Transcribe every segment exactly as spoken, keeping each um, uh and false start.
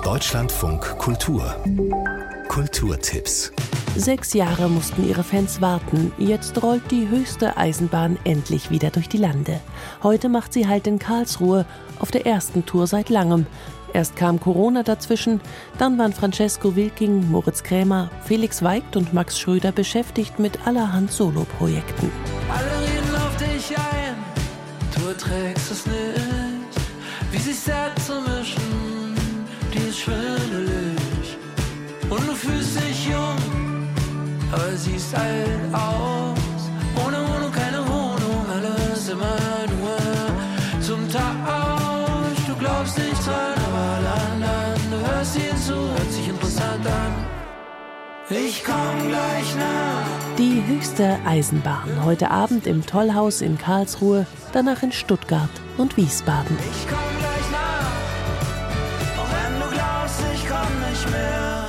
Deutschlandfunk Kultur. Kulturtipps. Sechs Jahre mussten ihre Fans warten. Jetzt rollt die höchste Eisenbahn endlich wieder durch die Lande. Heute macht sie Halt in Karlsruhe, auf der ersten Tour seit langem. Erst kam Corona dazwischen, dann waren Francesco Wilking, Moritz Krämer, Felix Weigt und Max Schröder beschäftigt mit allerhand Soloprojekten. Alle reden auf dich ein, du erträgst es nicht. Wie sich selbst zu mischen, die ist schwindelig. Und du fühlst dich jung, aber siehst alt aus. Ohne Wohnung, keine Wohnung, alles immer nur zum Tausch. Du glaubst nicht dran, aber alle anderen, du hörst ihnen zu, hört sich interessant an. Ich komm gleich nach. Die höchste Eisenbahn, heute Abend im Tollhaus in Karlsruhe, danach in Stuttgart und Wiesbaden. Ich komm gleich nach, auch wenn du glaubst, ich komm nicht mehr.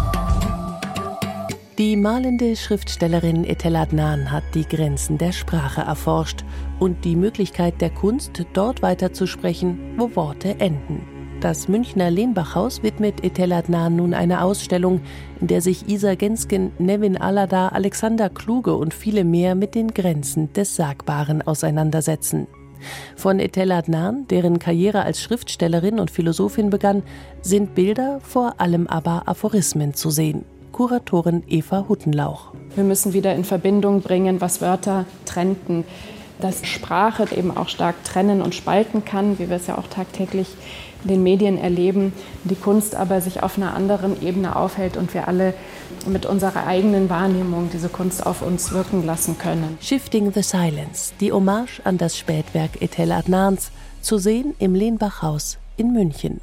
Die malende Schriftstellerin Etel Adnan hat die Grenzen der Sprache erforscht und die Möglichkeit der Kunst, dort weiterzusprechen, wo Worte enden. Das Münchner Lenbachhaus widmet Etel Adnan nun eine Ausstellung, in der sich Isa Genskin, Nevin Aladar, Alexander Kluge und viele mehr mit den Grenzen des Sagbaren auseinandersetzen. Von Etel Adnan, deren Karriere als Schriftstellerin und Philosophin begann, sind Bilder, vor allem aber Aphorismen zu sehen. Kuratorin Eva Huttenlauch. Wir müssen wieder in Verbindung bringen, was Wörter trennten. Dass Sprache eben auch stark trennen und spalten kann, wie wir es ja auch tagtäglich in den Medien erleben, die Kunst aber sich auf einer anderen Ebene aufhält und wir alle mit unserer eigenen Wahrnehmung diese Kunst auf uns wirken lassen können. Shifting the Silence, die Hommage an das Spätwerk Etel Adnans, zu sehen im Lenbachhaus in München.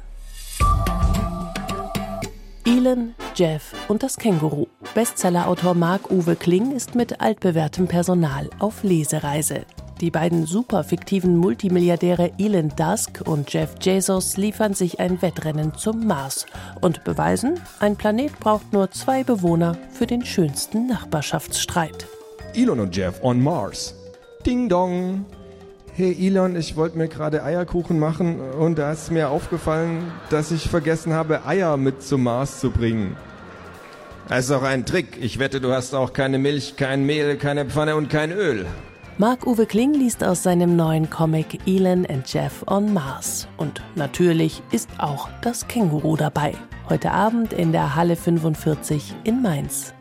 Elon, Jeff und das Känguru. Bestsellerautor Marc-Uwe Kling ist mit altbewährtem Personal auf Lesereise. Die beiden superfiktiven Multimilliardäre Elon Musk und Jeff Bezos liefern sich ein Wettrennen zum Mars und beweisen, ein Planet braucht nur zwei Bewohner für den schönsten Nachbarschaftsstreit. Elon und Jeff on Mars. Ding dong. Hey Elon, ich wollte mir gerade Eierkuchen machen und da ist mir aufgefallen, dass ich vergessen habe, Eier mit zum Mars zu bringen. Das ist auch ein Trick. Ich wette, du hast auch keine Milch, kein Mehl, keine Pfanne und kein Öl. Marc-Uwe Kling liest aus seinem neuen Comic Elon and Jeff on Mars. Und natürlich ist auch das Känguru dabei. Heute Abend in der Halle fünfundvierzig in Mainz.